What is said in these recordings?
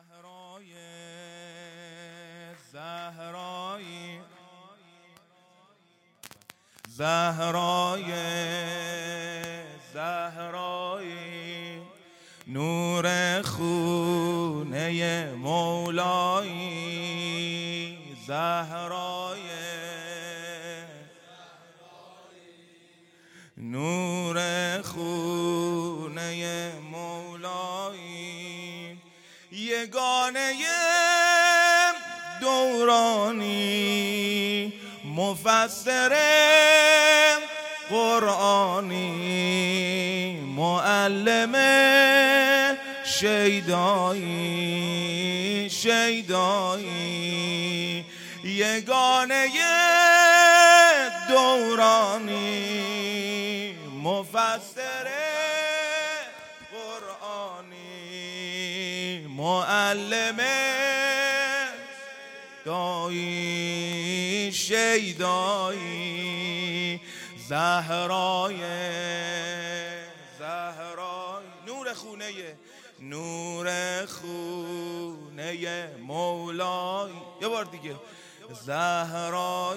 زهرای زهرایی زهرای زهرایی نور خونه مولایی زهرای نور خونه مولایی یگانه دورانی مفسر قرآنی معلم شیدایی شیدایی یگانه دورانی مفسر قرآنی معلم دایی شیدایی زهرای زهرای نور خونه مولای یه بار دیگه زهرای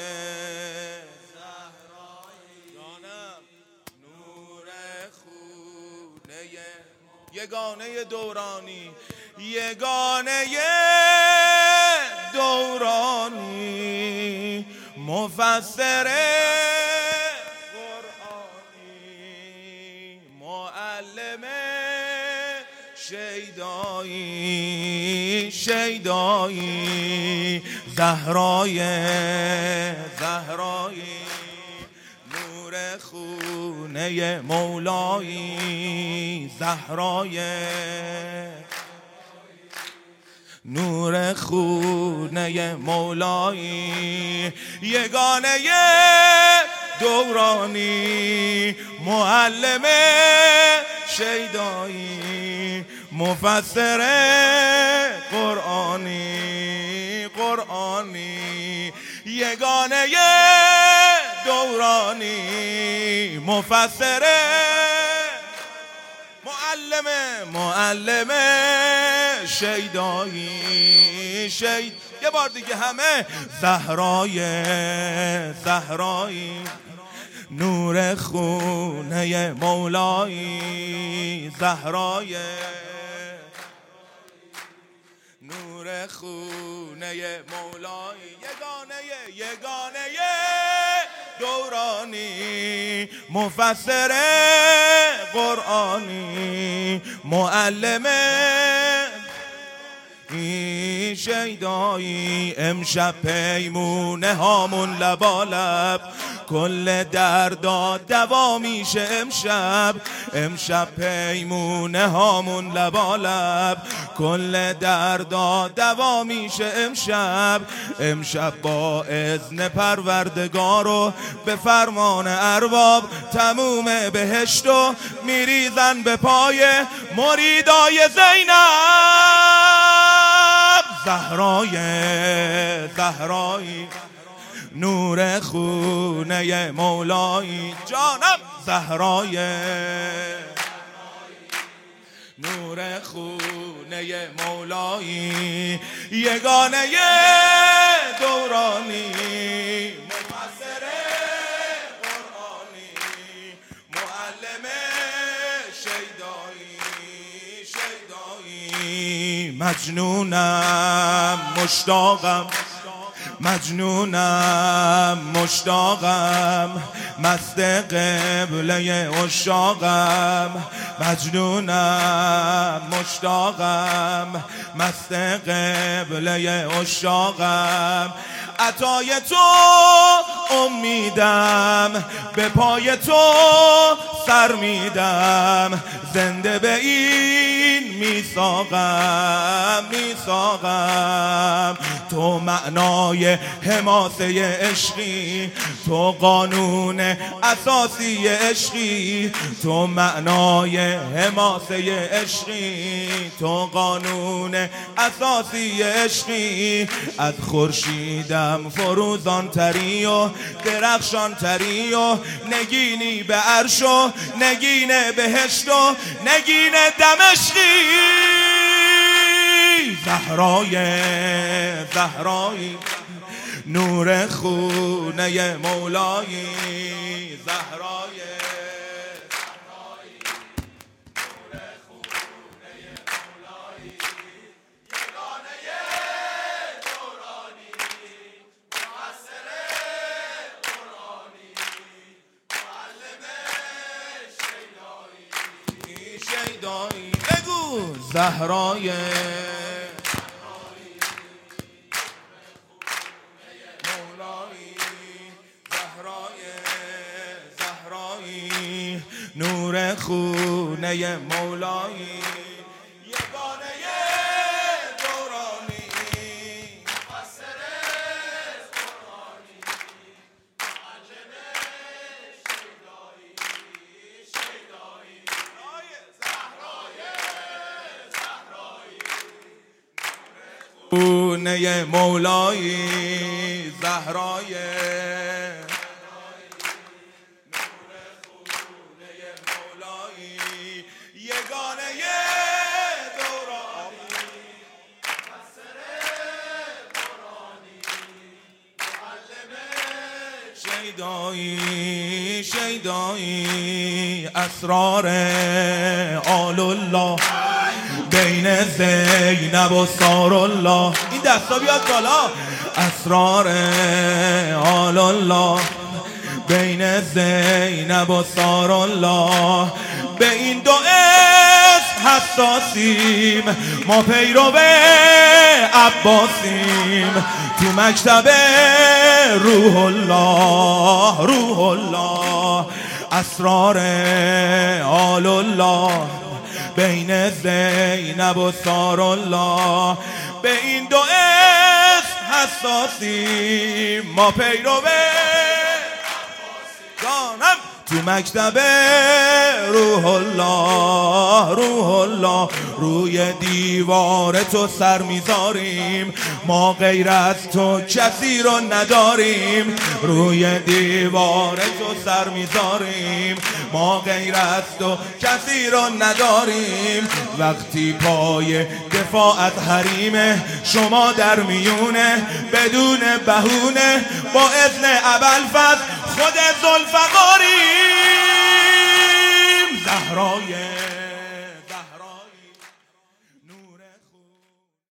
جانم نور خونه یگانه دورانی یگانه دورانی مفسر قرآنی معلم شیدایی شیدایی زهرای زهرایی نور خونه مولایی زهرای نور خونه مولایی یگانه دورانی معلم شیدایی مفسر قرآنی یگانه دورانی مفسر معلم شیدایی یه بار دیگه همه زهرایی نور خونه مولایی زهرای نور خونه مولایی یگانه دورانی مفسر قرآنی معلم شیدایی امشب پیمونه هامون لبالب کل درداد دوا میشه امشب پیمونه هامون لبالب کل درداد دوا میشه امشب با اذن پروردگار و به فرمان ارباب تموم بهشت و میریزن به پای مریدای زینب زهرایی نور خونه مولایی جانم زهرای نور خونه مولایی یگانه دورانی مفسر قرآنی معلم شیدایی مجنونم مشتاقم مست قبله عشاقم مجنونم مشتاقم مست قبله عشاقم عطای تو امیدم به پای تو سر میدم زنده به این میثاقم تو معنای حماسه عشقی تو قانون اساسی عشقی تو معنای حماسه عشقی تو قانون اساسی عشقی از خورشیدم فروزان تری و درخشان تری و نگینی به عرش و نگین بهشت و نگین دمشقی زهرای زهرایی نور خونه مولایی زهرای شیدایی بگو زهرای مولایی زهرای زهرایی نور خونه مولایی یگانه دورانی مفسر قرآنی معلم شیدایی خونه مولایی زهرای مولایی یگانه دورانی مفسر قرآنی معلم شیدایی شیدایی اسرار آل الله بین زینب و سارالله این دستا بیاد بالا اسرار آل الله بین زینب و سارالله به این دو اسم حساسیم ما پیرو عباسیم تو مکتب روح الله روح الله اسرار آل الله بین زینب و سارالله به این دو اسم حساسیم ما پیرو جانم تو مکتب روح الله روح الله روی دیوار تو سر میذاریم ما غیر از تو کسی رو نداریم روی دیوار تو سر میذاریم ما غیر از تو کسی رو نداریم وقتی پای دفاع از حریم شما در میونه بدون بهونه با اذن ابوالفضل خود ذوالفقاریم زهرای